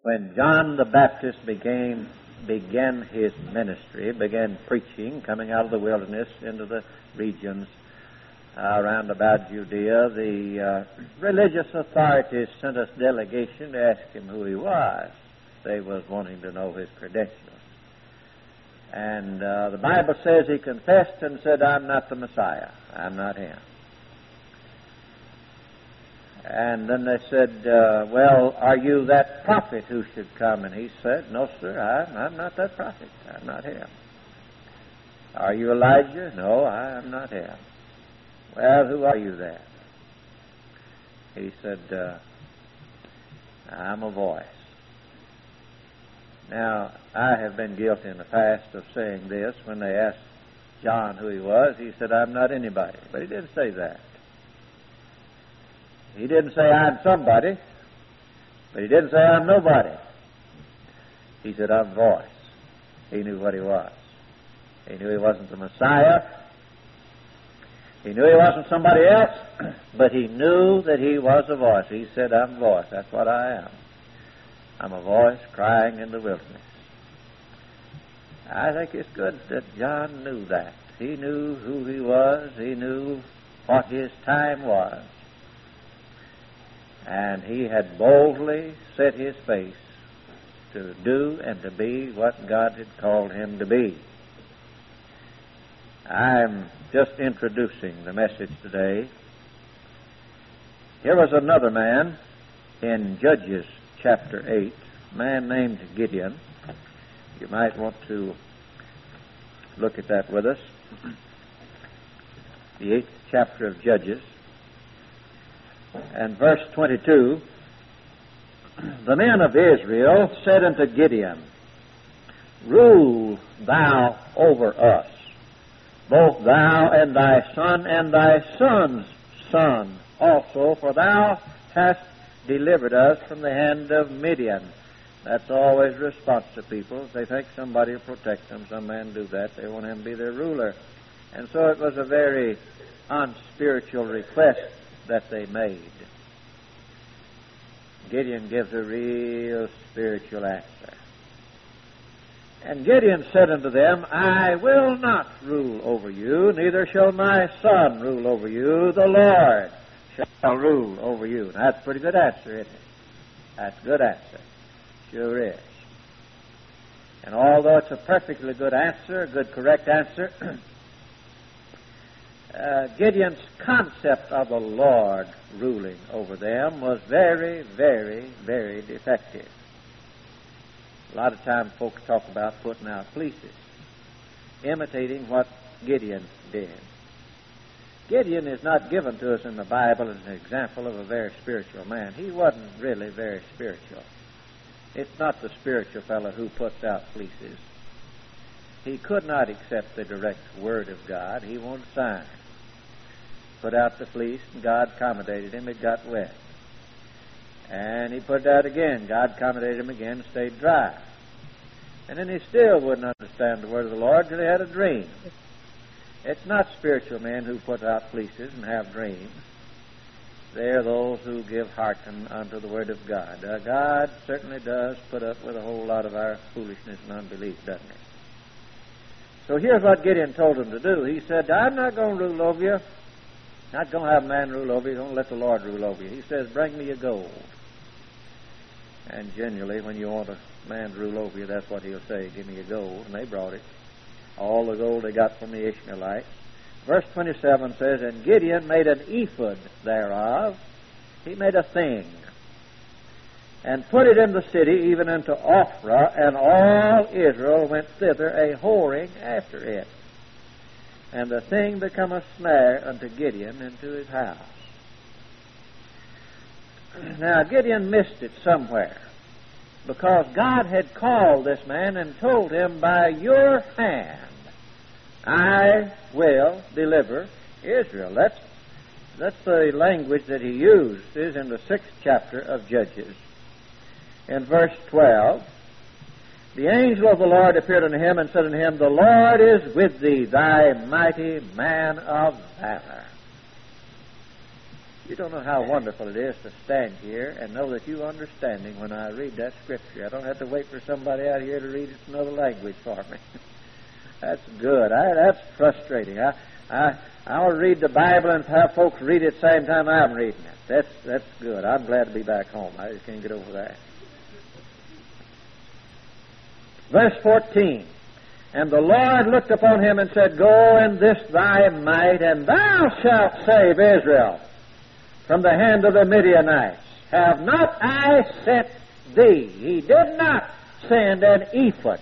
When John the Baptist began his ministry, began preaching, coming out of the wilderness into the regions around about Judea, the religious authorities sent a delegation to ask him who he was. They was wanting to know his credentials. And the Bible says he confessed and said, "I'm not the Messiah. I'm not him." And then they said, "Well, are you that prophet who should come?" And he said, "No, sir, I'm not that prophet. I'm not him." "Are you Elijah?" "No, I'm not him." "Well, who are you then?" He said, "I'm a voice." Now, I have been guilty in the past of saying this. When they asked John who he was, he said, "I'm not anybody." But he didn't say that. He didn't say, "I'm somebody," but he didn't say, "I'm nobody." He said, "I'm voice." He knew what he was. He knew he wasn't the Messiah. He knew he wasn't somebody else, but he knew that he was a voice. He said, "I'm voice. That's what I am. I'm a voice crying in the wilderness." I think it's good that John knew that. He knew who he was. He knew what his time was. And he had boldly set his face to do and to be what God had called him to be. I'm just introducing the message today. Here was another man in Judges chapter 8, a man named Gideon. You might want to look at that with us. The 8th chapter of Judges. And verse 22, "The men of Israel said unto Gideon, Rule thou over us, both thou and thy son and thy son's son also, for thou hast delivered us from the hand of Midian." That's always a response to people. If they think somebody will protect them, some man do that, they want him to be their ruler. And so it was a very unspiritual request that they made. Gideon gives a real spiritual answer. "And Gideon said unto them, I will not rule over you, neither shall my son rule over you. The Lord shall rule over you." Now, that's a pretty good answer, isn't it? That's a good answer. Sure is. And although it's a perfectly good answer, a good, correct answer, Gideon's concept of the Lord ruling over them was very, very, very defective. A lot of times folks talk about putting out fleeces, imitating what Gideon did. Gideon is not given to us in the Bible as an example of a very spiritual man. He wasn't really very spiritual. It's not the spiritual fellow who puts out fleeces. He could not accept the direct word of God. He wanted signs. Put out the fleece, and God accommodated him. It got wet. And he put it out again. God accommodated him again and stayed dry. And then he still wouldn't understand the word of the Lord till he had a dream. It's not spiritual men who put out fleeces and have dreams. They're those who give hearken unto the word of God. God certainly does put up with a whole lot of our foolishness and unbelief, doesn't he? So here's what Gideon told them to do. He said, "I'm not going to rule over you. Not going to have a man rule over you. Don't let the Lord rule over you." He says, "Bring me your gold." And generally, when you want a man to rule over you, that's what he'll say, "Give me your gold." And they brought it. All the gold they got from the Ishmaelites. Verse 27 says, "And Gideon made an ephod thereof." He made a thing. "And put it in the city, even unto Ophrah, and all Israel went thither a-whoring after it. And the thing become a snare unto Gideon into his house." Now, Gideon missed it somewhere, because God had called this man and told him, "By your hand I will deliver Israel." That's the language that he used is in the 6th chapter of Judges. In verse 12, "The angel of the Lord appeared unto him and said unto him, The Lord is with thee, thy mighty man of valor." You don't know how wonderful it is to stand here and know that you're understanding when I read that Scripture. I don't have to wait for somebody out here to read it in another language for me. That's good. That's frustrating. I'll read the Bible and have folks read it at the same time I'm reading it. That's good. I'm glad to be back home. I just can't get over that. Verse 14. And the Lord looked upon him and said, Go in this thy might, and thou shalt save Israel from the hand of the Midianites. Have not I sent thee? He did not send an ephod.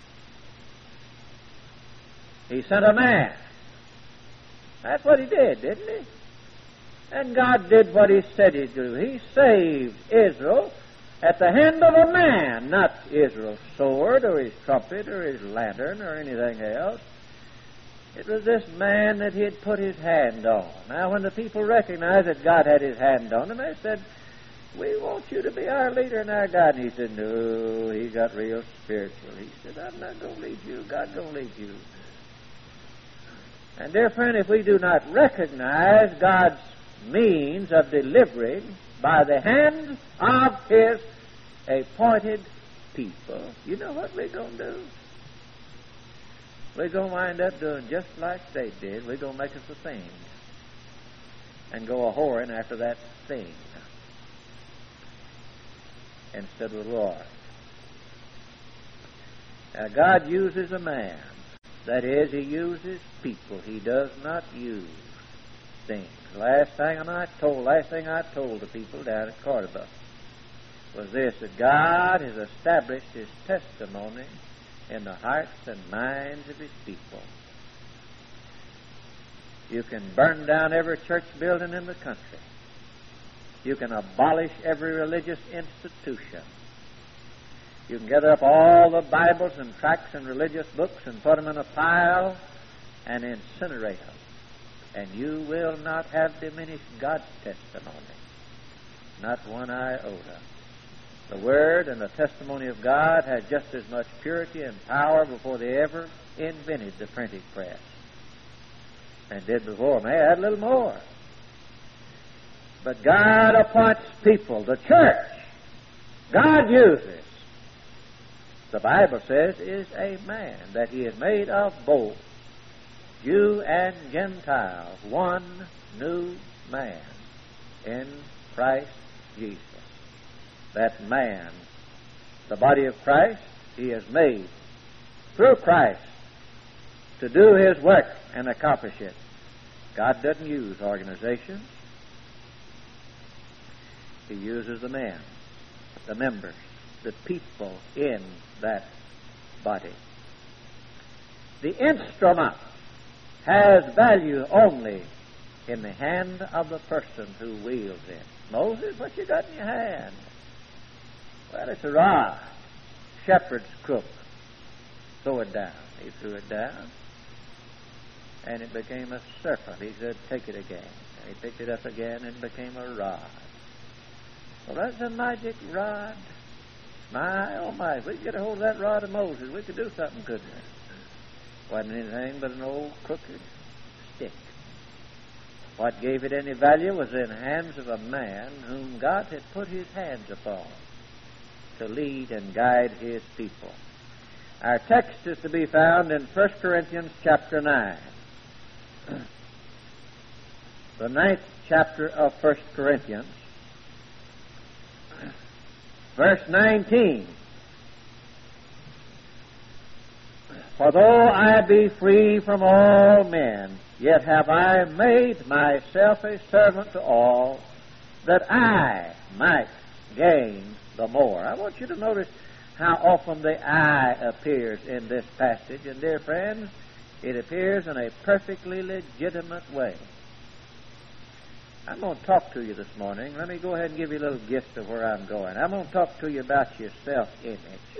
He sent a man. That's what he did, didn't he? And God did what he said he'd do. He saved Israel at the hand of a man, not Israel's sword or his trumpet or his lantern or anything else. It was this man that he had put his hand on. Now, when the people recognized that God had his hand on them, they said, We want you to be our leader and our God. And he said, No, he got real spiritual. He said, I'm not going to lead you. God's going to lead you. And dear friend, if we do not recognize God's means of delivering by the hand of His appointed people, you know what we're going to do? We're going to wind up doing just like they did. We're going to make us a thing and go a-whoring after that thing instead of the Lord. Now, God uses a man. That is, He uses people. He does not use things. Last thing I told the people down at Cordoba was this, that God has established His testimony in the hearts and minds of His people. You can burn down every church building in the country. You can abolish every religious institution. You can gather up all the Bibles and tracts and religious books and put them in a pile and incinerate them. And you will not have diminished God's testimony. Not one iota. The Word and the testimony of God had just as much purity and power before they ever invented the printing press. And did before. May add a little more. But God appoints people. The church, God uses, the Bible says, is a man that He has made of both Jew and Gentile, one new man in Christ Jesus. That man, the body of Christ, He has made through Christ to do His work and accomplish it. God doesn't use organizations. He uses the men, the members, the people in that body. The instrument has value only in the hand of the person who wields it. Moses, what you got in your hand? Well, it's a rod. Shepherd's crook. Throw it down. He threw it down, and it became a serpent. He said, take it again. And he picked it up again, and it became a rod. Well, that's a magic rod. My, oh my, if we could get a hold of that rod of Moses, we could do something, couldn't we? Wasn't anything but an old crooked stick. What gave it any value was in the hands of a man whom God had put His hands upon to lead and guide His people. Our text is to be found in 1 Corinthians chapter 9. The 9th chapter of 1 Corinthians. Verse 19. For though I be free from all men, yet have I made myself a servant to all, that I might gain the more. I want you to notice how often the I appears in this passage. And dear friends, it appears in a perfectly legitimate way. I'm going to talk to you this morning. Let me go ahead and give you a little gift of where I'm going. I'm going to talk to you about your self-image.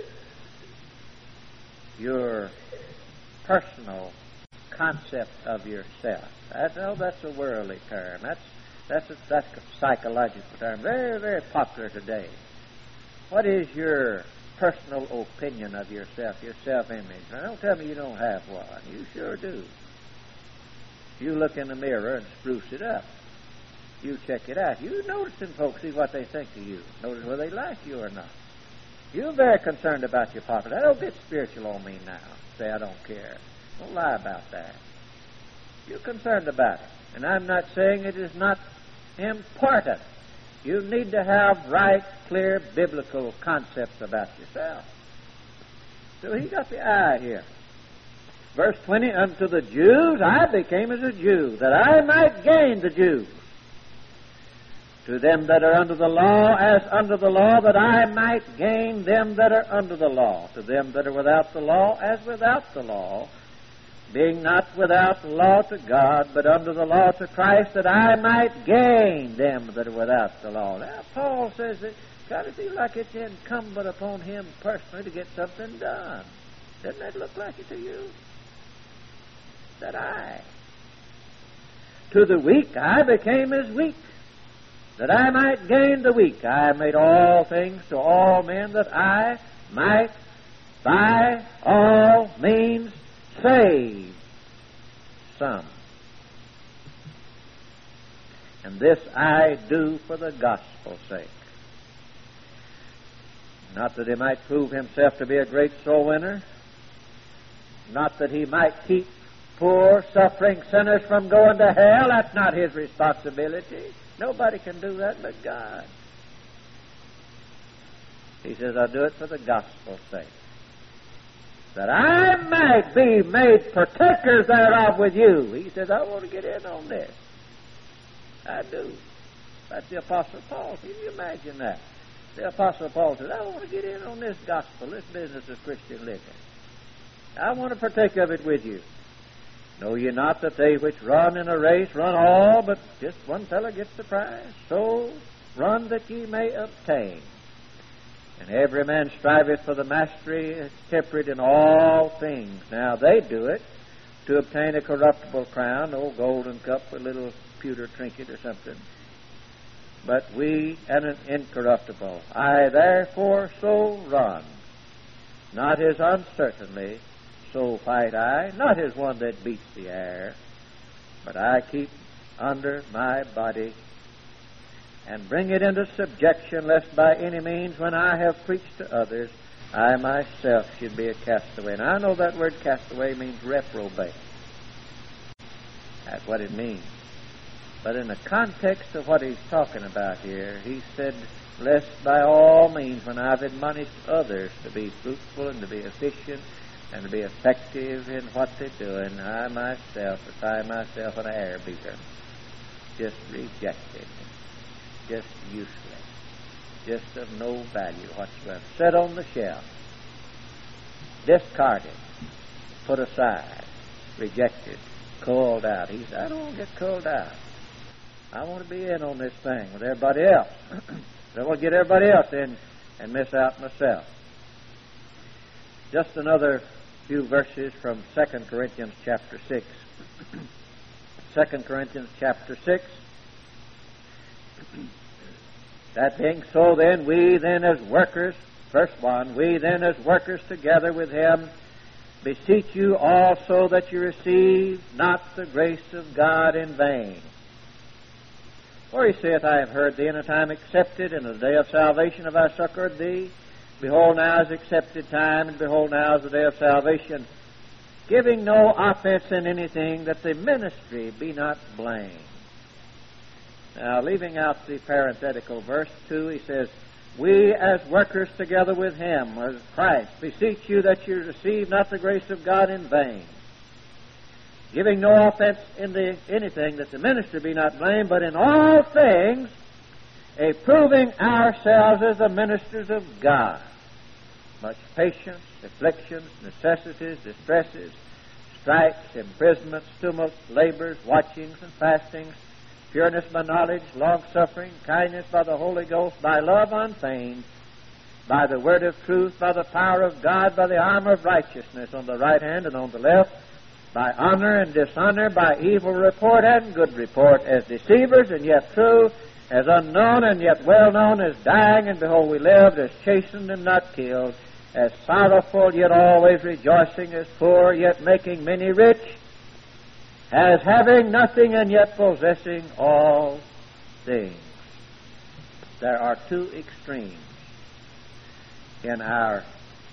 Your personal concept of yourself. That's a worldly term. That's a psychological term. Very, very popular today. What is your personal opinion of yourself, your self-image? Now, don't tell me you don't have one. You sure do. You look in the mirror and spruce it up. You check it out. You noticing folks, see what they think of you. Notice whether they like you or not. You're very concerned about your popularity. Don't get spiritual on me now. Say I don't care. Don't lie about that. You're concerned about it. And I'm not saying it is not important. You need to have right, clear, biblical concepts about yourself. So he got the I here. Verse 20, unto the Jews I became as a Jew, that I might gain the Jews. To them that are under the law, as under the law, that I might gain them that are under the law. To them that are without the law, as without the law, being not without law to God, but under the law to Christ, that I might gain them that are without the law. Now, Paul says that God to feel like it's incumbent upon him personally to get something done. Doesn't that look like it to you? That I. To the weak I became as weak, that I might gain the weak. I made all things to all men, that I might by all means save some. And this I do for the gospel's sake. Not that he might prove himself to be a great soul winner, not that he might keep poor, suffering sinners from going to hell. That's not his responsibility. Nobody can do that but God. He says, I do it for the gospel's sake, that I might be made partakers thereof with you. He says, I want to get in on this. I do. That's the Apostle Paul. Can you imagine that? The Apostle Paul says, I want to get in on this gospel, this business of Christian living. I want to partake of it with you. Know ye not that they which run in a race run all, but just one fellow gets the prize? So run that ye may obtain. And every man striveth for the mastery, temperate in all things. Now they do it to obtain a corruptible crown, no golden cup, a little pewter trinket or something. But we an incorruptible. I therefore so run, not as uncertainly, so fight I, not as one that beats the air, but I keep under my body and bring it into subjection, lest by any means, when I have preached to others, I myself should be a castaway. Now I know that word castaway means reprobate. That's what it means. But in the context of what he's talking about here, he said, lest by all means, when I've admonished others to be fruitful and to be efficient and to be effective in what they're doing, I myself, to find myself an air beater, just rejected, just useless, just of no value whatsoever, set on the shelf, discarded, put aside, rejected, culled out. He said, I don't want to get culled out. I want to be in on this thing with everybody else. I don't want to get everybody else in and miss out myself. Just another few verses from 2 Corinthians chapter 6. 2 Corinthians chapter 6. That being so, then, we then as workers, verse 1, we then as workers together with him beseech you also that you receive not the grace of God in vain. For he saith, I have heard thee in a time accepted, in the day of salvation have I succored thee. Behold, now is accepted time, and behold, now is the day of salvation, giving no offense in anything, that the ministry be not blamed. Now, leaving out the parenthetical verse 2, he says, we as workers together with him, as Christ, beseech you that you receive not the grace of God in vain, giving no offense in anything, that the ministry be not blamed, but in all things approving ourselves as the ministers of God. Much patience, afflictions, necessities, distresses, stripes, imprisonments, tumults, labors, watchings, and fastings, pureness by knowledge, long-suffering, kindness by the Holy Ghost, by love unfeigned, by the word of truth, by the power of God, by the armor of righteousness on the right hand and on the left, by honor and dishonor, by evil report and good report, as deceivers and yet true, as unknown and yet well known, as dying and behold we lived, as chastened and not killed, as sorrowful yet always rejoicing, as poor yet making many rich, as having nothing and yet possessing all things. There are two extremes in our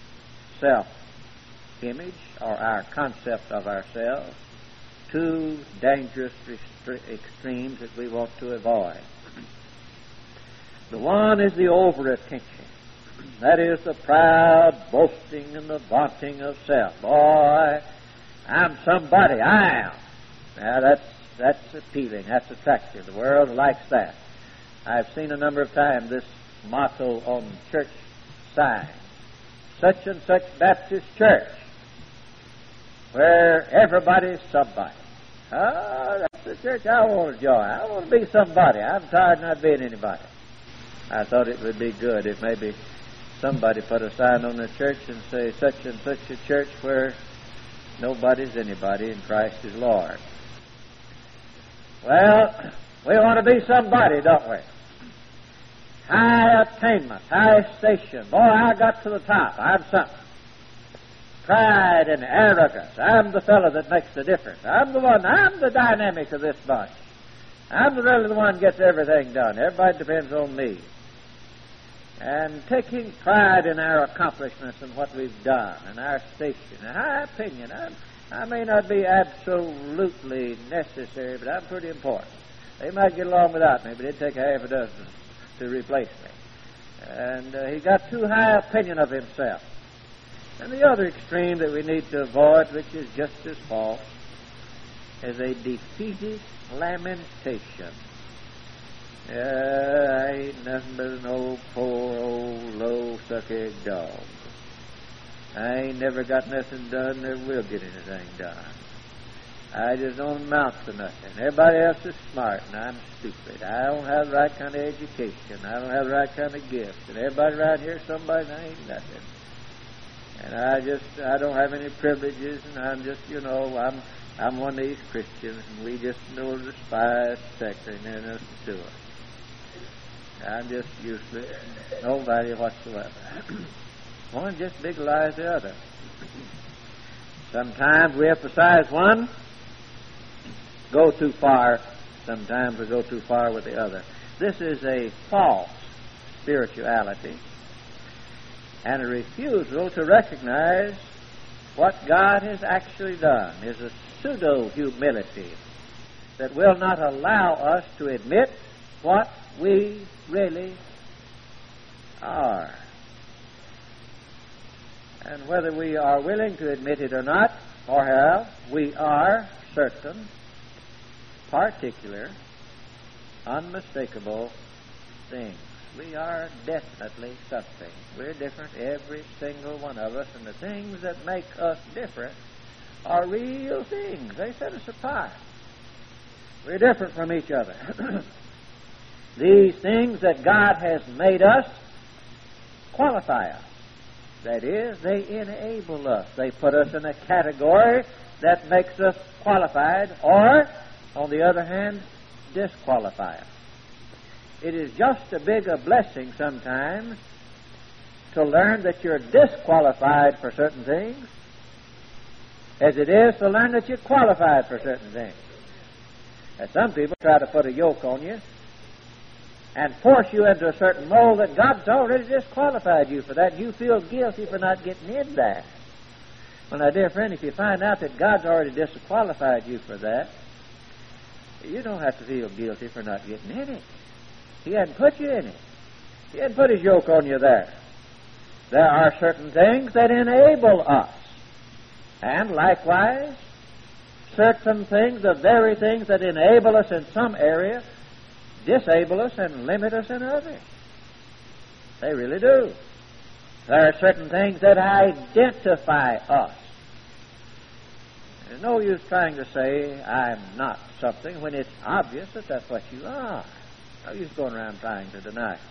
self-image or our concept of ourselves, two dangerous extremes that we want to avoid. The one is the over-attention. That is the proud boasting and the vaunting of self. Boy, I'm somebody, I am. Now that's appealing, that's attractive. The world likes that. I've seen a number of times this motto on church signs, such and such Baptist church, where everybody's somebody. Oh, that's the church I want to join. I want to be somebody. I'm tired of not being anybody. I thought it would be good if maybe somebody put a sign on the church and say, such and such a church where nobody's anybody and Christ is Lord. Well, we want to be somebody, don't we? High attainment, high station. Boy, I got to the top. I'm something. Pride and arrogance. I'm the fellow that makes the difference. I'm the one. I'm the dynamic of this bunch. I'm really the one who gets everything done. Everybody depends on me. And taking pride in our accomplishments and what we've done and our station. A high opinion. I may not be absolutely necessary, but I'm pretty important. They might get along without me, but it'd take a half a dozen to replace me. And he got too high opinion of himself. And the other extreme that we need to avoid, which is just as false, is a defeated lamentation. I ain't nothing but an old, poor, old, low, suck-egg dog. I ain't never got nothing done, never will get anything done. I just don't amount to nothing. Everybody else is smart, and I'm stupid. I don't have the right kind of education. I don't have the right kind of gifts. And everybody around here is somebody, and I ain't nothing. And I don't have any privileges, and I'm just, I'm one of these Christians, and we just know the despised sector, and there's nothing to it. I'm just useless, nobody whatsoever. One just bigalize the other. Sometimes we emphasize one, go too far. Sometimes we go too far with the other. This is a false spirituality and a refusal to recognize what God has actually done. Is a pseudo-humility that will not allow us to admit what we really are. And whether we are willing to admit it or not, or how, we are certain, particular, unmistakable things. We are definitely something. We're different, every single one of us, and the things that make us different are real things. They set us apart. We're different from each other. These things that God has made us qualify us. That is, they enable us. They put us in a category that makes us qualified, or, on the other hand, disqualify us. It is just as big a blessing sometimes to learn that you're disqualified for certain things as it is to learn that you're qualified for certain things. And some people try to put a yoke on you and force you into a certain mold that God's already disqualified you for that, and you feel guilty for not getting in there. Well, my dear friend, if you find out that God's already disqualified you for that, you don't have to feel guilty for not getting in it. He hadn't put you in it. He hadn't put His yoke on you there. There are certain things that enable us. And likewise, certain things, the very things that enable us in some area, disable us and limit us in others. They really do. There are certain things that identify us. There's no use trying to say, I'm not something, when it's obvious that that's what you are. No use going around trying to deny it.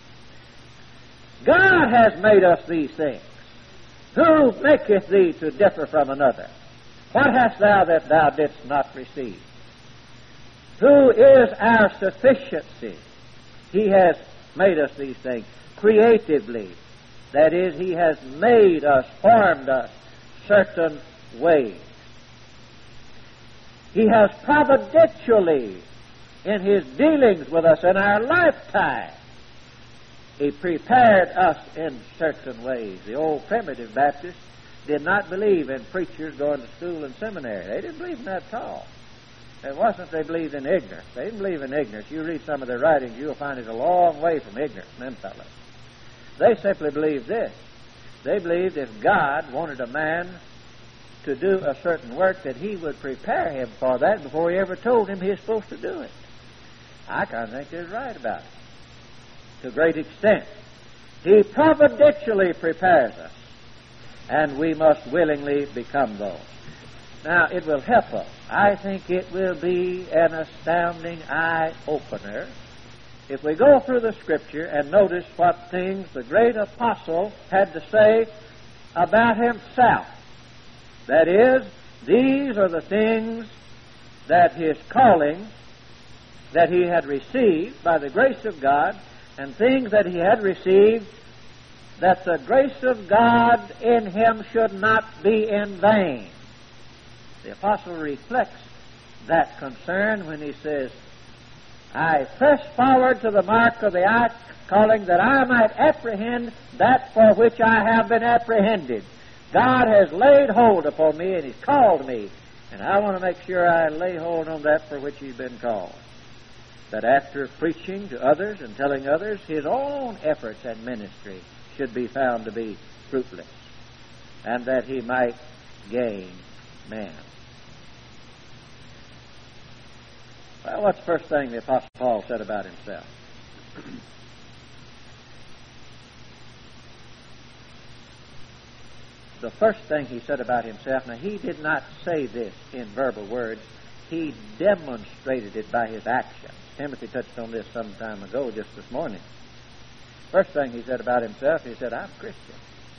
God has made us these things. Who maketh thee to differ from another? What hast thou that thou didst not receive? Who is our sufficiency? He has made us these things creatively. That is, He has made us, formed us certain ways. He has providentially in His dealings with us in our lifetime. He prepared us in certain ways. The old primitive Baptists did not believe in preachers going to school and seminary. They didn't believe in that at all. It wasn't they believed in ignorance. They didn't believe in ignorance. You read some of their writings, you'll find it a long way from ignorance, them fellows. They simply believed this. They believed if God wanted a man to do a certain work, that He would prepare him for that before He ever told him he was supposed to do it. I kind of think they're right about it to a great extent. He providentially prepares us, and we must willingly become those. Now, it will help us. I think it will be an astounding eye-opener if we go through the Scripture and notice what things the great apostle had to say about himself. That is, these are the things that his calling that he had received by the grace of God, and things that he had received that the grace of God in him should not be in vain. The apostle reflects that concern when he says, I press forward to the mark of the high calling that I might apprehend that for which I have been apprehended. God has laid hold upon me and He's called me, and I want to make sure I lay hold on that for which He's been called. That after preaching to others and telling others, his own efforts and ministry should be found to be fruitless, and that he might gain men. Well, what's the first thing the Apostle Paul said about himself? The first thing he said about himself, now he did not say this in verbal words, he demonstrated it by his actions. Timothy touched on this some time ago, just this morning. First thing he said about himself, he said, I'm Christian.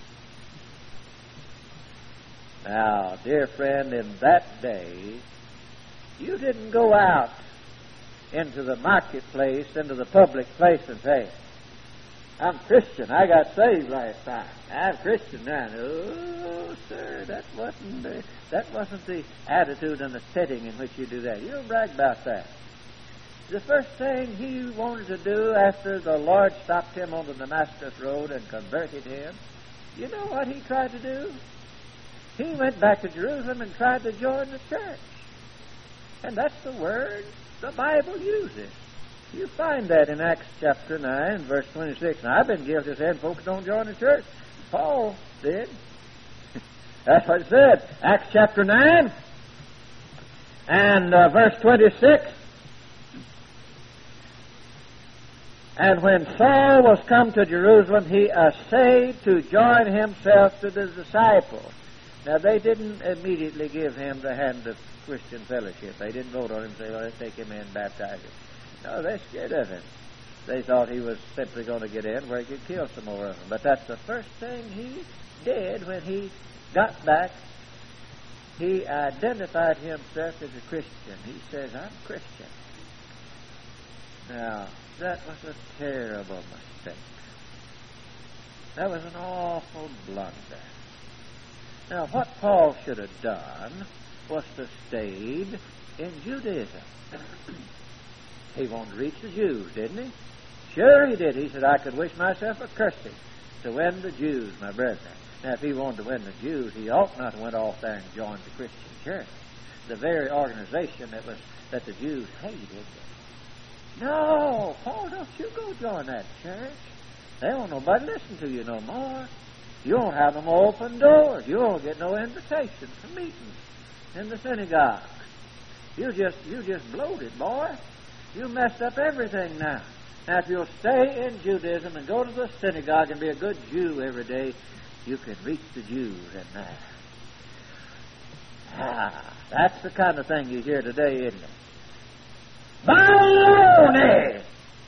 Now, dear friend, in that day, you didn't go out into the marketplace, into the public place and say, I'm Christian. I got saved last time. I'm Christian now. No, sir, that wasn't the attitude and the setting in which you do that. You don't brag about that. The first thing he wanted to do after the Lord stopped him on the Damascus road and converted him, you know what he tried to do? He went back to Jerusalem and tried to join the church. And that's the word the Bible uses. You find that in Acts chapter 9, verse 26. Now, I've been guilty of saying folks don't join the church. Paul did. That's what it said. Acts chapter 9 and verse 26. And when Saul was come to Jerusalem, he essayed to join himself to the disciples. Now, they didn't immediately give him the hand of Christian fellowship. They didn't vote on him and say, well, let's take him in and baptize him. No, they're scared of him. They thought he was simply going to get in where he could kill some more of them. But that's the first thing he did when he got back. He identified himself as a Christian. He says, I'm Christian. Now, that was a terrible mistake. That was an awful blunder. Now, what Paul should have done was to stayed in Judaism. He wanted to reach the Jews, didn't he? Sure he did. He said, I could wish myself a cursing to win the Jews, my brethren. Now, if he wanted to win the Jews, he ought not to went off there and joined the Christian church, the very organization that the Jews hated. No, Paul, don't you go join that church. They won't nobody listen to you no more. You won't have no more open doors. You won't get no invitations for meetings in the synagogue. You just bloated, boy. You messed up everything now. Now, if you'll stay in Judaism and go to the synagogue and be a good Jew every day, you can reach the Jews at night. That's the kind of thing you hear today, isn't it? Baloney!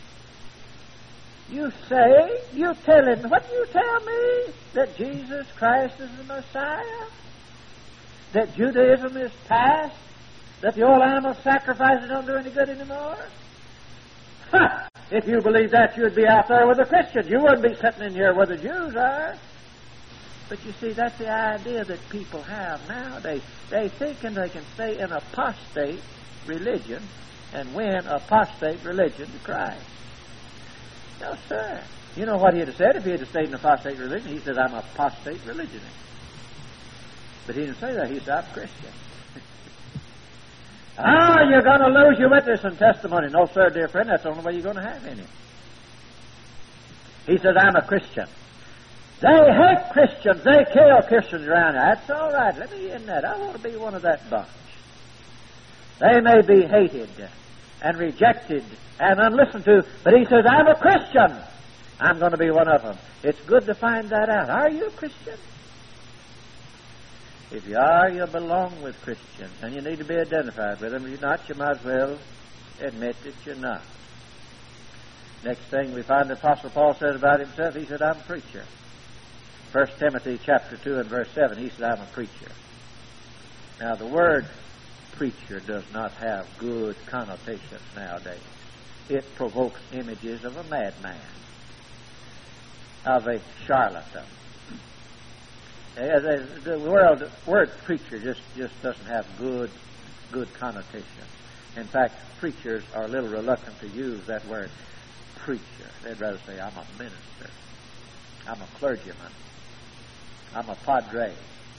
You what do you tell me? That Jesus Christ is the Messiah? That Judaism is past? That the old animal sacrifices don't do any good anymore? Ha! If you believe that, you'd be out there with the Christians. You wouldn't be sitting in here where the Jews are. But you see, that's the idea that people have nowadays. They thinking they can stay in apostate religion and win apostate religion to Christ. No, sir. You know what he'd have said if he had stayed in apostate religion? He said, I'm an apostate religionist. But he didn't say that. He said, I'm Christian. You're going to lose your witness and testimony. No, sir, dear friend, that's the only way you're going to have any. He says, I'm a Christian. They hate Christians. They kill Christians around here. That's all right. Let me in that. I want to be one of that bunch. They may be hated and rejected and unlistened to, but he says, I'm a Christian. I'm going to be one of them. It's good to find that out. Are you a Christian? If you are, you belong with Christians, and you need to be identified with them. If you're not, you might as well admit that you're not. Next thing we find the Apostle Paul said about himself, he said, I'm a preacher. 1 Timothy chapter 2 and verse 7, he said, I'm a preacher. Now, the word preacher does not have good connotations nowadays. It provokes images of a madman, of a charlatan. The word preacher just doesn't have good connotation. In fact, preachers are a little reluctant to use that word preacher. They'd rather say, I'm a minister. I'm a clergyman. I'm a padre.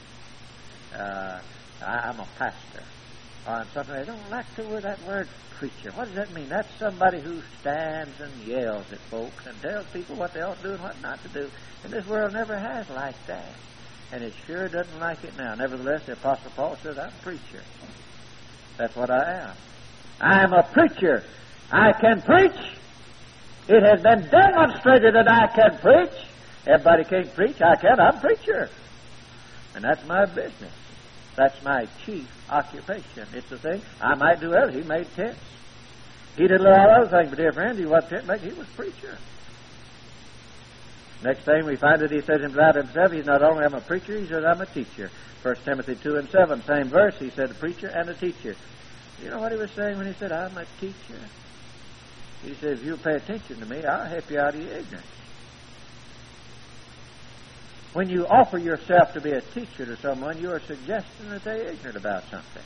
I'm a pastor. Or something. They don't like to use that word preacher. What does that mean? That's somebody who stands and yells at folks and tells people what they ought to do and what not to do. And this world never has like that. And it sure doesn't like it now. Nevertheless, the Apostle Paul says, I'm a preacher. That's what I am. I'm a preacher. I can preach. It has been demonstrated that I can preach. Everybody can't preach. I can. I'm a preacher. And that's my business. That's my chief occupation. It's the thing. I might do other. He made tents. He did a lot of other things, but dear friend, he wasn't tent maker. He was a preacher. Next thing we find that he says about himself, he's not only I'm a preacher, he says I'm a teacher. 1 Timothy 2 and 7, same verse, he said a preacher and a teacher. You know what he was saying when he said, I'm a teacher? He says, if you'll pay attention to me, I'll help you out of your ignorance. When you offer yourself to be a teacher to someone, you are suggesting that they're ignorant about something.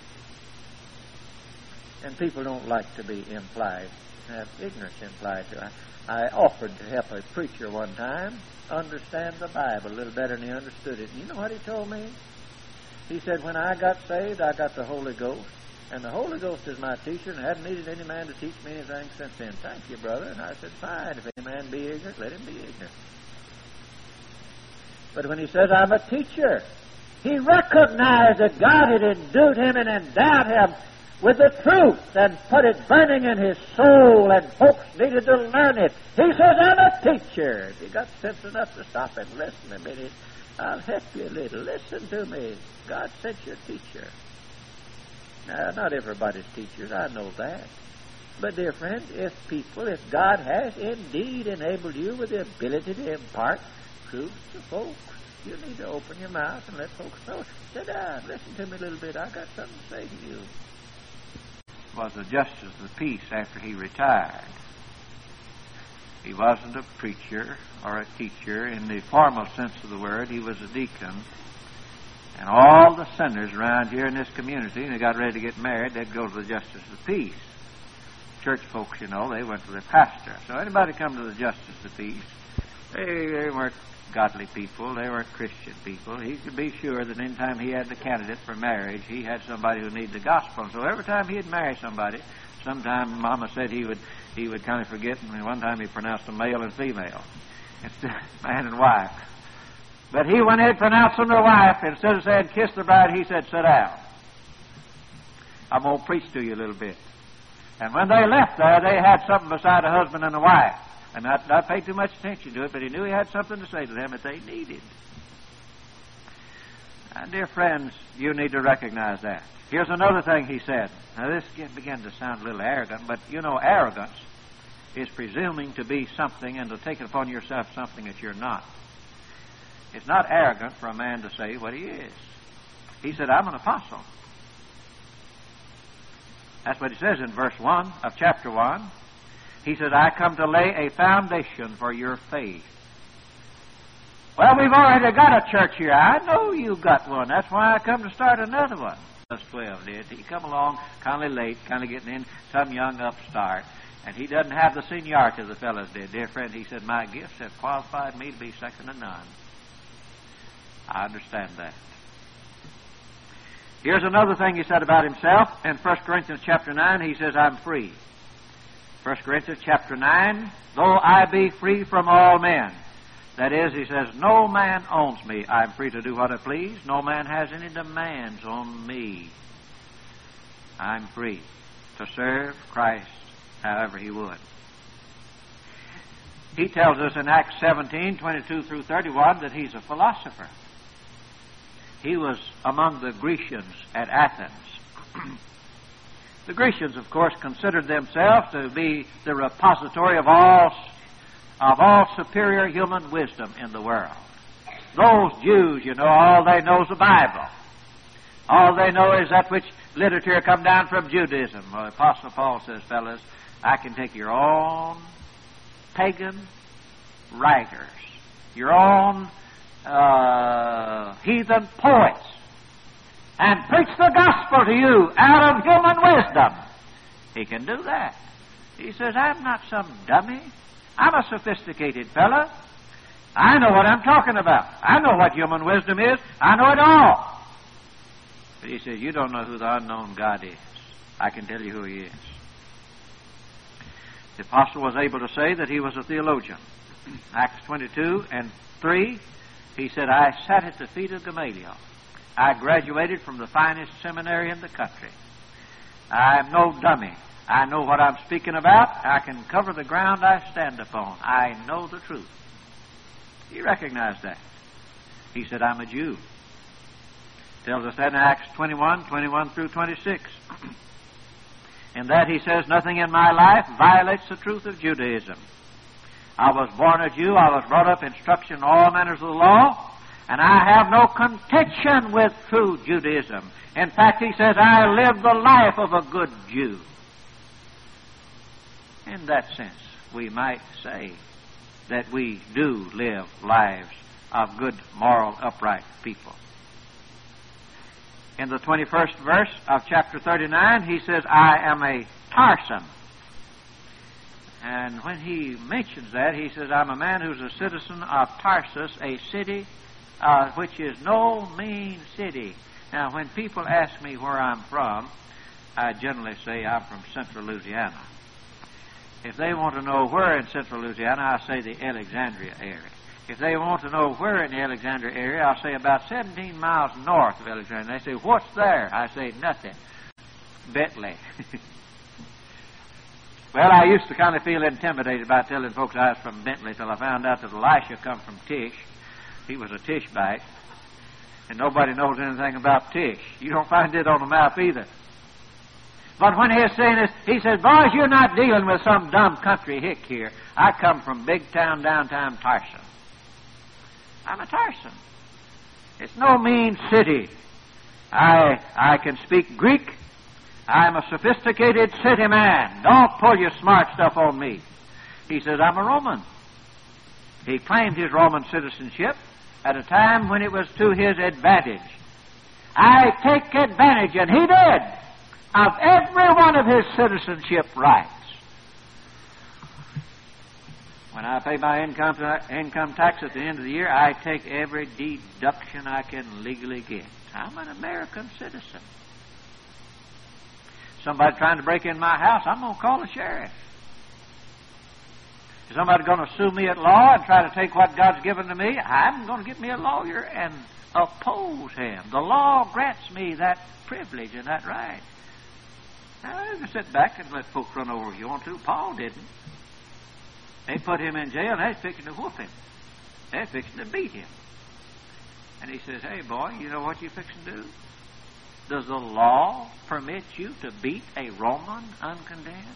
And people don't like to be implied, have ignorance implied to. I offered to help a preacher one time understand the Bible a little better than he understood it. And you know what he told me? He said, when I got saved, I got the Holy Ghost. And the Holy Ghost is my teacher, and I haven't needed any man to teach me anything since then. Thank you, brother. And I said, fine. If any man be ignorant, let him be ignorant. But when he says, I'm a teacher, he recognized that God had endued him and endowed him with the truth and put it burning in his soul, and folks needed to learn it. He says, I'm a teacher. If you got sense enough to stop and listen a minute, I'll help you a little. Listen to me. God sent you a teacher. Now, not everybody's teachers, I know that. But, dear friend, if God has indeed enabled you with the ability to impart truth to folks, you need to open your mouth and let folks know. Sit down, listen to me a little bit. I got something to say to you. Was a justice of the peace after he retired. He wasn't a preacher or a teacher in the formal sense of the word. He was a deacon. And all the sinners around here in this community, when they got ready to get married, they'd go to the justice of the peace. Church folks, you know, they went to their pastor. So anybody come to the justice of the peace, they weren't godly people. They weren't Christian people. He could be sure that any time he had the candidate for marriage, he had somebody who needed the gospel. So every time he'd marry somebody, sometime Mama said he would kind of forget, and one time he pronounced them male and female, instead of man and wife. But he, when he'd pronounced them their wife, instead of saying kiss the bride, he said, sit down. I'm going to preach to you a little bit. And when they left there, they had something beside a husband and a wife. And I paid too much attention to it, but he knew he had something to say to them that they needed. And dear friends, you need to recognize that. Here's another thing he said. Now this began to sound a little arrogant, but you know, arrogance is presuming to be something and to take it upon yourself something that you're not. It's not arrogant for a man to say what he is. He said, I'm an apostle. That's what he says in verse 1 of chapter 1. He said, I come to lay a foundation for your faith. Well, we've already got a church here. I know you've got one. That's why I come to start another one. 12 did. He come along kind of late, kind of getting in, some young upstart, and he doesn't have the seniority the fellows did. Dear friend, he said, my gifts have qualified me to be second to none. I understand that. Here's another thing he said about himself. In 1 Corinthians chapter 9, he says, I'm free. 1 Corinthians chapter 9, though I be free from all men. That is, he says, no man owns me. I'm free to do what I please. No man has any demands on me. I'm free to serve Christ however he would. He tells us in Acts 17, 22 through 31, that he's a philosopher. He was among the Grecians at Athens. The Grecians, of course, considered themselves to be the repository of all superior human wisdom in the world. Those Jews, you know, all they know is the Bible. All they know is that which literature come down from Judaism. Well, the Apostle Paul says, fellas, I can take your own pagan writers, your own heathen poets, and preach the gospel to you out of human wisdom. He can do that. He says, I'm not some dummy. I'm a sophisticated fella. I know what I'm talking about. I know what human wisdom is. I know it all. But he says, you don't know who the unknown God is. I can tell you who he is. The apostle was able to say that he was a theologian. Acts 22 and 3, he said, I sat at the feet of Gamaliel. I graduated from the finest seminary in the country. I'm no dummy. I know what I'm speaking about. I can cover the ground I stand upon. I know the truth. He recognized that. He said, I'm a Jew. Tells us that in Acts 21, 21 through 26. In that he says, nothing in my life violates the truth of Judaism. I was born a Jew. I was brought up instruction in all manners of the law. And I have no contention with true Judaism. In fact, he says, I live the life of a good Jew. In that sense, we might say that we do live lives of good, moral, upright people. In the 21st verse of chapter 39, he says, I am a Tarsan. And when he mentions that, he says, I'm a man who's a citizen of Tarsus, a city which is no mean city. Now, when people ask me where I'm from, I generally say I'm from central Louisiana. If they want to know where in central Louisiana, I say the Alexandria area. If they want to know where in the Alexandria area, I'll say about 17 miles north of Alexandria. They say, what's there? I say, nothing. Bentley. Well, I used to kind of feel intimidated by telling folks I was from Bentley till I found out that Elisha come from Tish. He was a Tishbite. And nobody knows anything about Tish. You don't find it on the map either. But when he's saying this, he says, boys, you're not dealing with some dumb country hick here. I come from big town, downtown Tarsus. I'm a Tarsan. It's no mean city. I can speak Greek. I'm a sophisticated city man. Don't pull your smart stuff on me. He says, I'm a Roman. He claimed his Roman citizenship at a time when it was to his advantage. I take advantage, and he did, of every one of his citizenship rights. When I pay my income tax at the end of the year, I take every deduction I can legally get. I'm an American citizen. Somebody trying to break in my house, I'm going to call the sheriff. Is somebody going to sue me at law and try to take what God's given to me? I'm going to get me a lawyer and oppose him. The law grants me that privilege and that right. Now, you can sit back and let folks run over if you want to. Paul didn't. They put him in jail, and they're fixing to whoop him. They're fixing to beat him. And he says, hey, boy, you know what you're fixing to do? Does the law permit you to beat a Roman uncondemned?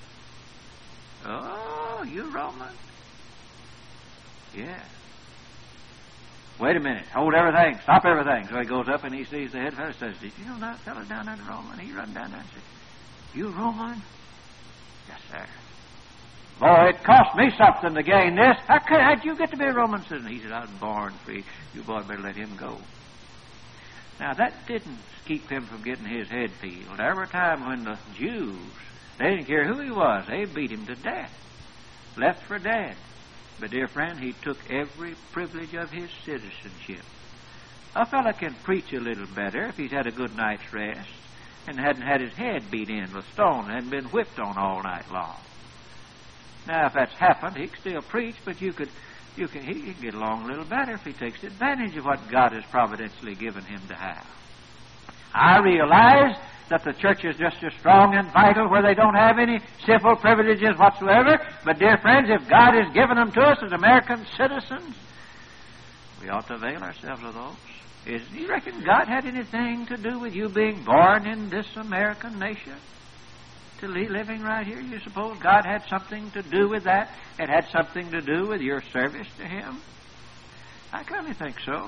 Oh, you Roman? Yeah. Wait a minute. Hold everything. Stop everything. So he goes up and he sees the head fellow and says, did you know that fellow down there, Roman? He run down there and says, you Roman? Yes, sir. Boy, it cost me something to gain this. How'd you get to be a Roman citizen? He said, I was born free. You boy better let him go. Now, that didn't keep him from getting his head peeled. There were a time when the Jews, they didn't care who he was. They beat him to death, left for dead. But, dear friend, he took every privilege of his citizenship. A fellow can preach a little better if he's had a good night's rest and hadn't had his head beat in with stone and hadn't been whipped on all night long. Now, if that's happened, he can still preach, but he can get along a little better if he takes advantage of what God has providentially given him to have. I realize that the church is just as strong and vital where they don't have any civil privileges whatsoever. But, dear friends, if God has given them to us as American citizens, we ought to avail ourselves of those. Do you reckon God had anything to do with you being born in this American nation? To living right here? You suppose God had something to do with that? It had something to do with your service to Him? I kind of think so.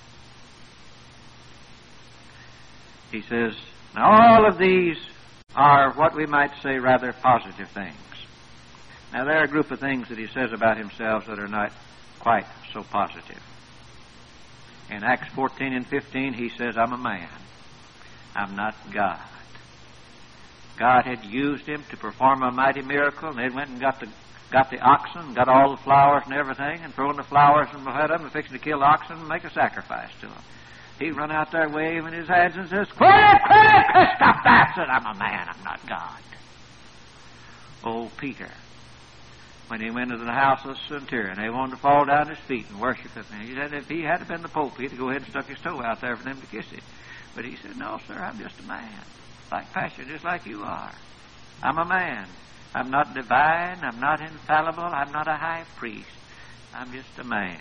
He says, now all of these are what we might say rather positive things. Now there are a group of things that he says about himself that are not quite so positive. In Acts 14 and 15 he says, I'm a man. I'm not God. God had used him to perform a mighty miracle, and they went and got the oxen, got all the flowers and everything, and throwing the flowers in the head of them and fixing to kill the oxen and make a sacrifice to them. He run out there waving his hands and says, Quit it, stop that! Said, I'm a man, I'm not God. Old Peter, when he went into the house of the centurion, they wanted to fall down at his feet and worship him. And he said if he had been the Pope, he'd go ahead and stuck his toe out there for them to kiss him. But he said, no, sir, I'm just a man, like passion, just like you are. I'm a man. I'm not divine. I'm not infallible. I'm not a high priest. I'm just a man.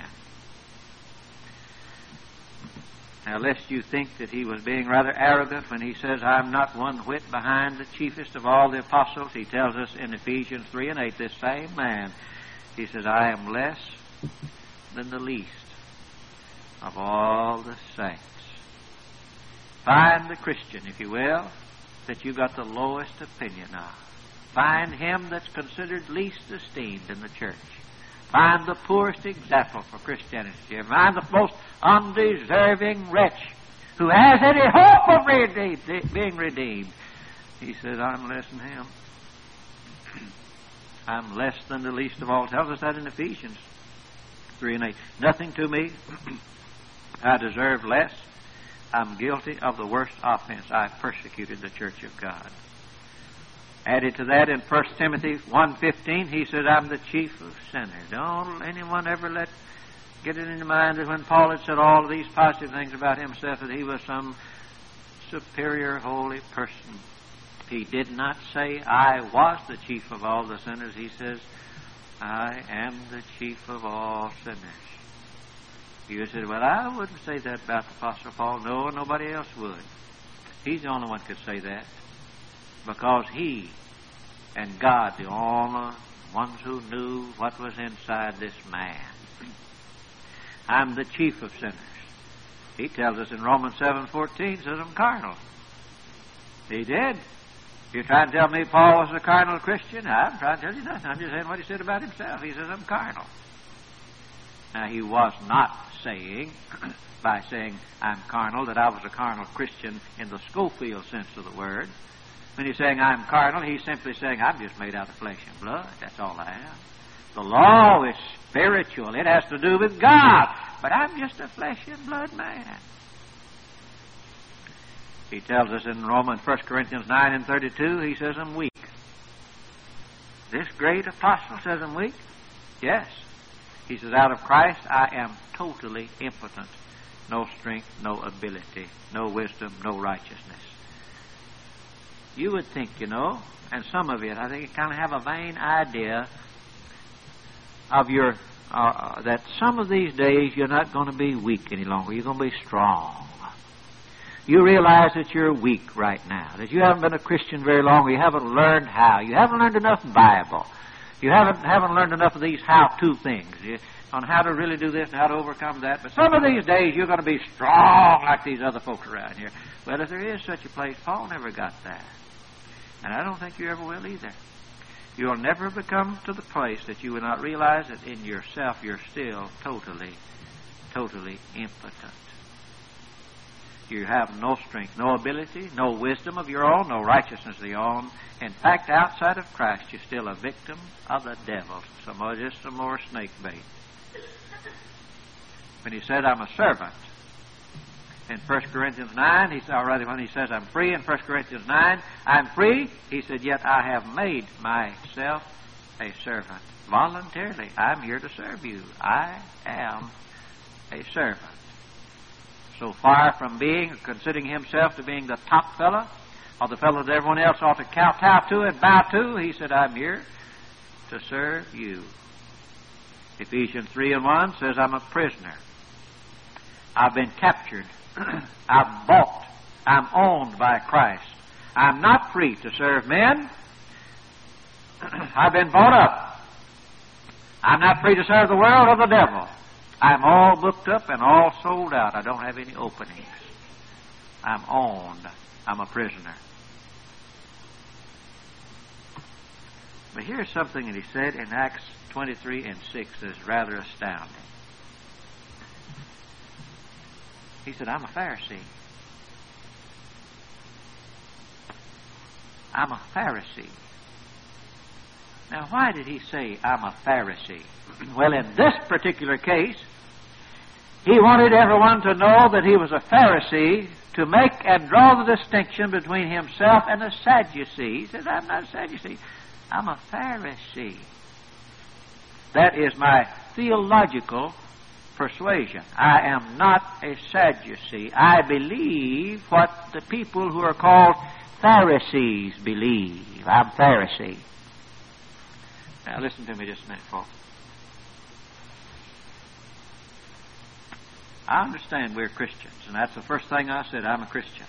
Now, lest you think that he was being rather arrogant when he says, I'm not one whit behind the chiefest of all the apostles, he tells us in Ephesians 3 and 8, this same man, he says, I am less than the least of all the saints. Find the Christian, if you will, that you got the lowest opinion of. Find him that's considered least esteemed in the church. Find the poorest example for Christianity. Find the most undeserving wretch who has any hope of being redeemed. He says, I'm less than him. I'm less than the least of all. It tells us that in Ephesians 3 and 8. Nothing to me. I deserve less. I'm guilty of the worst offense. I persecuted the church of God. Added to that in 1 Timothy 1:15, he says, I'm the chief of sinners. Don't anyone ever get it in your mind that when Paul had said all of these positive things about himself, that he was some superior, holy person. He did not say, I was the chief of all the sinners. He says, I am the chief of all sinners. You said, well, I wouldn't say that about the Apostle Paul. No, nobody else would. He's the only one who could say that. Because he and God, the only ones who knew what was inside this man. I'm the chief of sinners. He tells us in Romans 7:14, says I'm carnal. He did. You're trying to tell me Paul was a carnal Christian? I'm trying to tell you nothing. I'm just saying what he said about himself. He says I'm carnal. Now, he was not saying, by saying I'm carnal, that I was a carnal Christian in the Schofield sense of the word. When he's saying I'm carnal, he's simply saying I'm just made out of flesh and blood. That's all I am. The law is spiritual. It has to do with God. But I'm just a flesh and blood man. He tells us in 1 Corinthians 9 and 32, he says I'm weak. This great apostle says I'm weak? Yes. He says, out of Christ I am totally impotent. No strength, no ability, no wisdom, no righteousness. You would think, and some of it, I think you kind of have a vain idea of that some of these days you're not going to be weak any longer. You're going to be strong. You realize that you're weak right now, that you haven't been a Christian very long, or you haven't learned how. You haven't learned enough Bible. You haven't learned enough of these how-to things on how to really do this and how to overcome that. But some of these days you're going to be strong like these other folks around here. Well, if there is such a place, Paul never got that. And I don't think you ever will either. You'll never become to the place that you will not realize that in yourself you're still totally impotent. You have no strength, no ability, no wisdom of your own, no righteousness of your own. In fact, outside of Christ, you're still a victim of the devil. Just some more snake bait. When he said, I'm a servant, in 1 Corinthians 9, when he says, I'm free in 1 Corinthians 9, I'm free, he said, yet I have made myself a servant. Voluntarily, I'm here to serve you. I am a servant. So far from considering himself to being the top fellow, or the fellow that everyone else ought to kowtow to and bow to, he said, I'm here to serve you. Ephesians 3:1 says, I'm a prisoner. I've been captured. I'm bought. I'm owned by Christ. I'm not free to serve men. I've been bought up. I'm not free to serve the world or the devil. I'm all booked up and all sold out. I don't have any openings. I'm owned. I'm a prisoner. But here's something that he said in Acts 23:6 that is rather astounding. He said, I'm a Pharisee. I'm a Pharisee. Now, why did he say, I'm a Pharisee? Well, in this particular case, he wanted everyone to know that he was a Pharisee to make and draw the distinction between himself and a Sadducee. He said, I'm not a Sadducee. I'm a Pharisee. That is my theological persuasion. I am not a Sadducee. I believe what the people who are called Pharisees believe. I'm Pharisee. Now listen to me just a minute, folks. I understand we're Christians, and that's the first thing I said, I'm a Christian.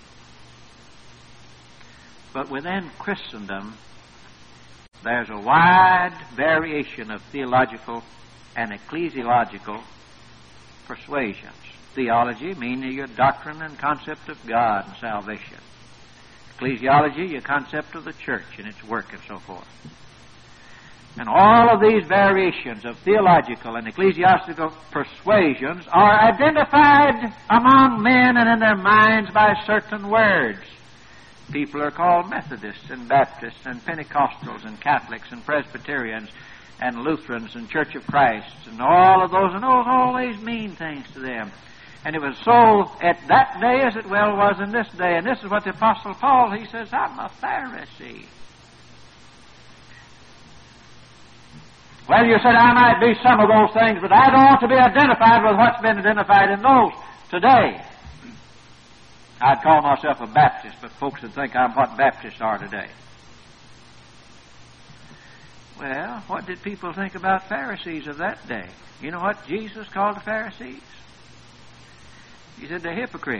But within Christendom, there's a wide variation of theological and ecclesiological persuasions. Theology, meaning your doctrine and concept of God and salvation. Ecclesiology, your concept of the church and its work and so forth. And all of these variations of theological and ecclesiastical persuasions are identified among men and in their minds by certain words. People are called Methodists and Baptists and Pentecostals and Catholics and Presbyterians and Lutherans and Church of Christ and all of those, and those always mean things to them. And it was so at that day as it well was in this day. And this is what the Apostle Paul, he says, I'm a Pharisee. Well, you said I might be some of those things, but I don't want to be identified with what's been identified in those today. I'd call myself a Baptist, but folks would think I'm what Baptists are today. Well, what did people think about Pharisees of that day? You know what Jesus called the Pharisees? He said they're hypocrites.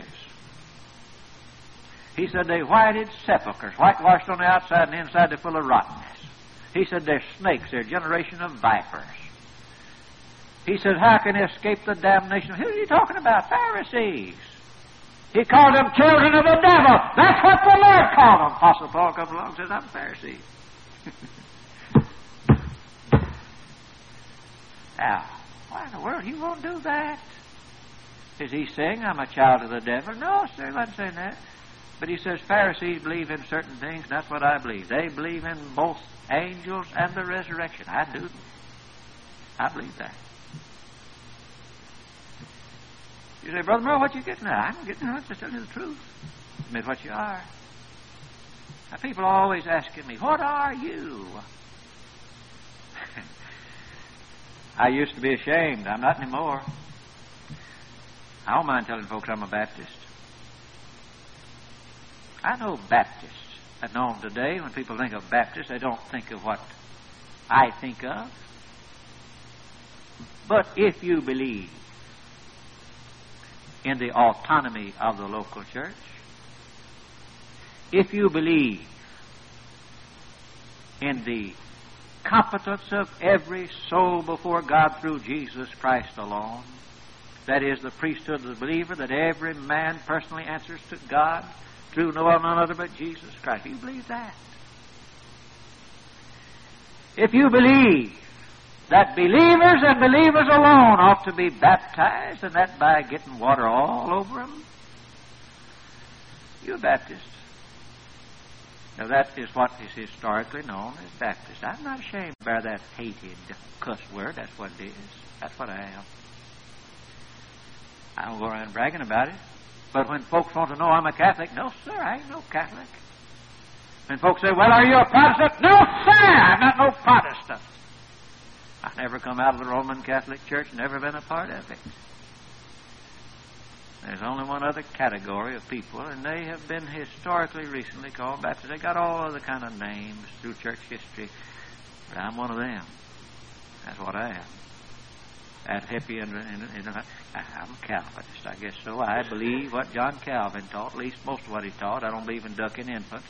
He said they're whited sepulchres, whitewashed on the outside and the inside they're full of rottenness. He said they're snakes, they're a generation of vipers. He said, how can they escape the damnation? Who are you talking about? Pharisees. He called them children of the devil. That's what the Lord called them. Apostle Paul comes along and says, I'm a Pharisee. Now, why in the world he won't do that? Is he saying I'm a child of the devil? No, sir, he wasn't saying that. But he says Pharisees believe in certain things, and that's what I believe. They believe in both angels and the resurrection. I do. I believe that. You say, Brother Merle, what you getting at? I'm getting at, just tell you the truth. Admit what you are. Now, people are always asking me, what are you? I used to be ashamed. I'm not anymore. I don't mind telling folks I'm a Baptist. I know Baptists that know them today. When people think of Baptists, they don't think of what I think of. But if you believe in the autonomy of the local church, if you believe in the competence of every soul before God through Jesus Christ alone, that is the priesthood of the believer, that every man personally answers to God through none other but Jesus Christ. You believe that? If you believe that believers and believers alone ought to be baptized, and that by getting water all over them, You're a Baptist. Now, that is what is historically known as Baptist. I'm not ashamed to bear that hated cuss word. That's what it is. That's what I am. I don't go around bragging about it. But when folks want to know I'm a Catholic, no, sir, I ain't no Catholic. When folks say, well, are you a Protestant? No, sir, I'm not no Protestant. I've never come out of the Roman Catholic Church, never been a part of it. There's only one other category of people, and they have been historically recently called Baptists. They got all other kind of names through church history, but I'm one of them. That's what I am. That hippie, I'm a Calvinist, I guess so. I believe what John Calvin taught, at least most of what he taught. I don't believe in ducking infants.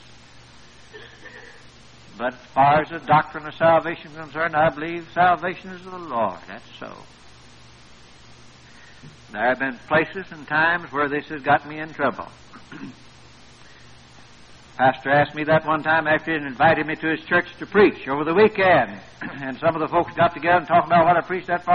But as far as the doctrine of salvation is concerned, I believe salvation is of the Lord. That's so. There have been places and times where this has got me in trouble. Pastor asked me that one time after he invited me to his church to preach over the weekend. And some of the folks got together and talked about what I preached that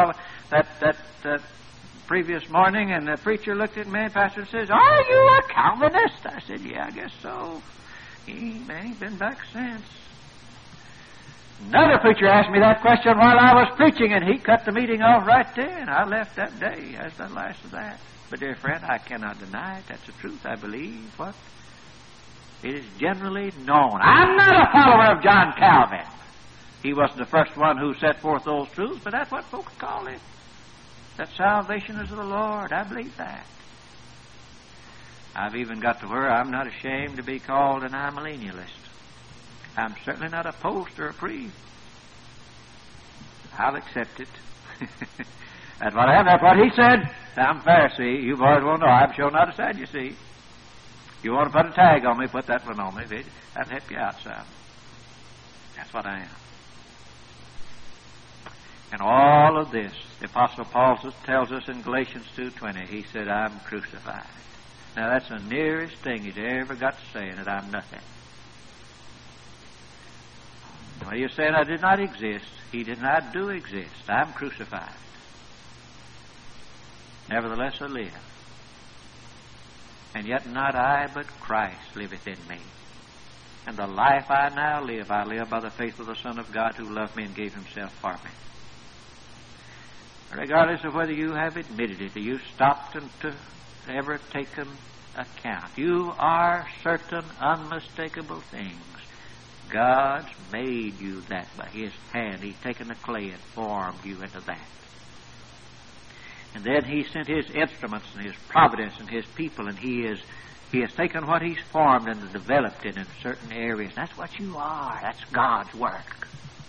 previous morning. And the preacher looked at me, and Pastor says, are you a Calvinist? I said, yeah, I guess so. He ain't been back since. Another preacher asked me that question while I was preaching, and he cut the meeting off right there, and I left that day. That's the last of that. But, dear friend, I cannot deny it. That's the truth. I believe what? It is generally known. I'm not a follower of John Calvin. He wasn't the first one who set forth those truths, but that's what folks call it. That salvation is of the Lord. I believe that. I've even got to where I'm not ashamed to be called an amillennialist. I'm certainly not a post or a pre. I'll accept it. That's what I am. That's what he said. I'm Pharisee. You boys will know. I'm sure not a Sadducee. You want to put a tag on me, put that one on me. That'll help you out some. That's what I am. And all of this, the Apostle Paul tells us in Galatians 2:20, he said, I'm crucified. Now that's the nearest thing he's ever got to saying that I'm nothing. Well, you're saying I did not exist. He did not do exist. I'm crucified. Nevertheless I live. And yet not I, but Christ liveth in me. And the life I now live, I live by the faith of the Son of God who loved me and gave himself for me. Regardless of whether you have admitted it or you stopped and to ever taken account, you are certain unmistakable things. God's made you that by His hand. He's taken the clay and formed you into that. And then He sent His instruments and His providence and His people, and He has taken what He's formed and developed it in certain areas. That's what you are. That's God's work.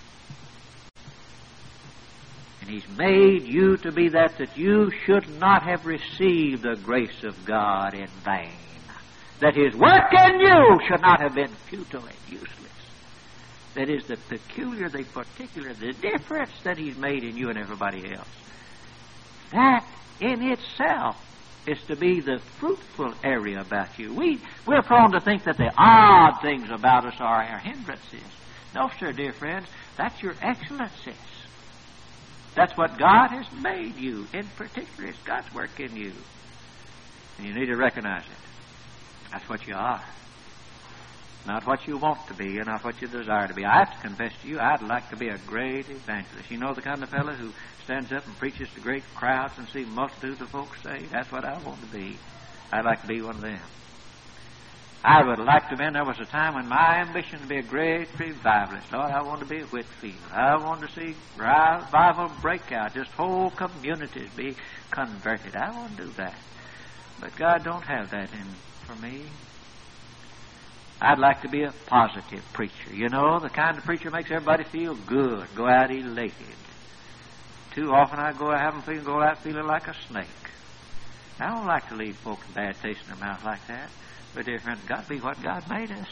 And He's made you to be that you should not have received the grace of God in vain. That His work in you should not have been futile and useless. That is the peculiar, the particular, the difference that He's made in you and everybody else. That in itself is to be the fruitful area about you. We're prone to think that the odd things about us are our hindrances. No, sir, dear friends, that's your excellencies. That's what God has made you. In particular, it's God's work in you. And you need to recognize it. That's what you are. Not what you want to be and not what you desire to be. I have to confess to you, I'd like to be a great evangelist. You know the kind of fellow who stands up and preaches to great crowds and see multitudes of folks saved? That's what I want to be. I'd like to be one of them. I would like to have been, there was a time when my ambition to be a great revivalist. Lord, I wanted to be at Whitfield. I wanted to see revival break out, just whole communities be converted. I want to do that. But God don't have that in for me. I'd like to be a positive preacher. You know, the kind of preacher makes everybody feel good, go out elated. Too often I have them go out feeling like a snake. I don't like to leave folks a bad taste in their mouth like that. But, dear friends, got to be what God made us.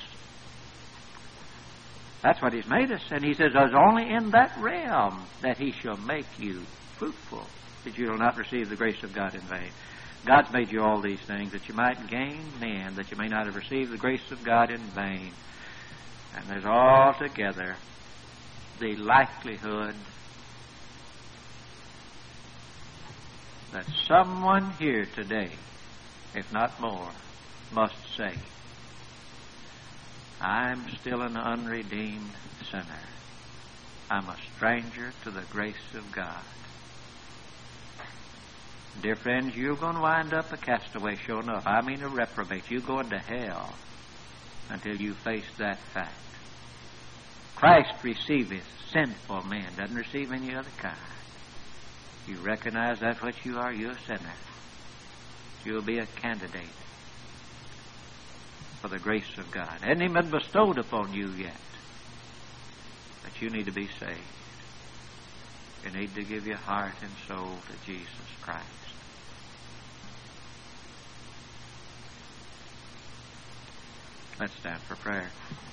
That's what He's made us. And He says, it's only in that realm that He shall make you fruitful, that you will not receive the grace of God in vain. God's made you all these things that you might gain men, that you may not have received the grace of God in vain. And there's altogether the likelihood that someone here today, if not more, must say, I'm still an unredeemed sinner. I'm a stranger to the grace of God. Dear friends, you're going to wind up a castaway, sure enough. I mean a reprobate. You're going to hell until you face that fact. Christ receiveth sinful men, doesn't receive any other kind. You recognize that's what you are. You're a sinner. You'll be a candidate for the grace of God. Hasn't even been bestowed upon you yet. But you need to be saved. You need to give your heart and soul to Jesus Christ. Let's stand for prayer.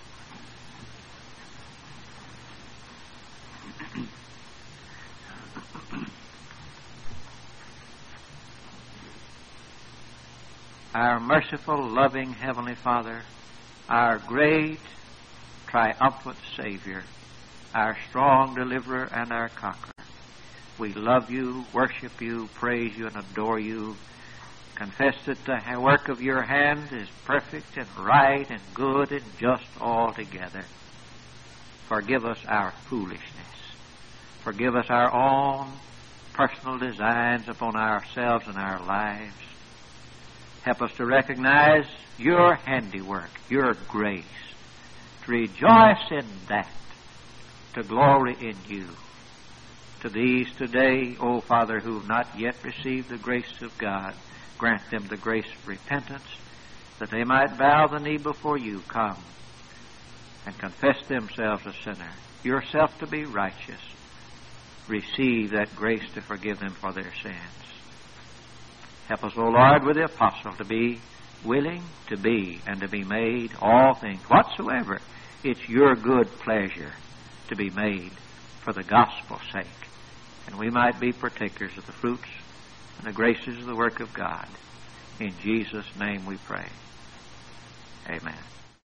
Our merciful, loving Heavenly Father, our great, triumphant Savior, our strong deliverer and our conqueror, we love you, worship you, praise you, and adore you. Confess that the work of your hand is perfect and right and good and just altogether. Forgive us our foolishness. Forgive us our own personal designs upon ourselves and our lives. Help us to recognize your handiwork, your grace, to rejoice in that, to glory in you. To these today, O Father, who have not yet received the grace of God, grant them the grace of repentance, that they might bow the knee before you, come, and confess themselves a sinner, yourself to be righteous. Receive that grace to forgive them for their sins. Help us, O Lord, with the apostle, to be willing to be and to be made all things, whatsoever it's your good pleasure to be made for the gospel's sake. And we might be partakers of the fruits and the graces of the work of God. In Jesus' name we pray.